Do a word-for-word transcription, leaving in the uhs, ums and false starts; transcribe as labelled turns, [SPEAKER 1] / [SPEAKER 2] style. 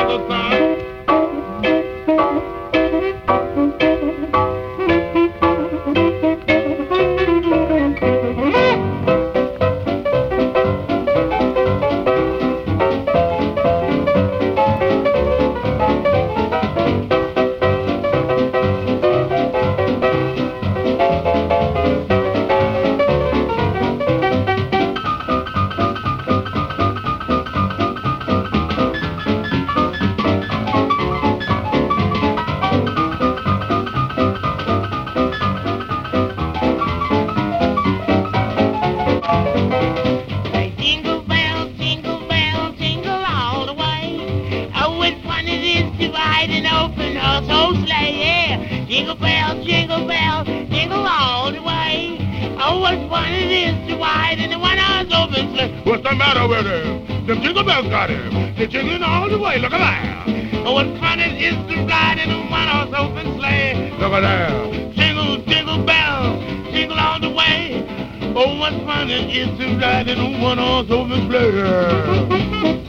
[SPEAKER 1] jingle, son. Jingle bell, jingle bell, jingle all the way. Oh, what fun it is to ride in the one-horse open sleigh. What's the matter with him? The jingle bells got him. They're jingling all the way. Look at that. Oh, what fun it is to ride in a one-horse open sleigh. Look at that. Jingle, jingle bells, jingle all the way. Oh, what fun it is to ride in a one-horse open sleigh.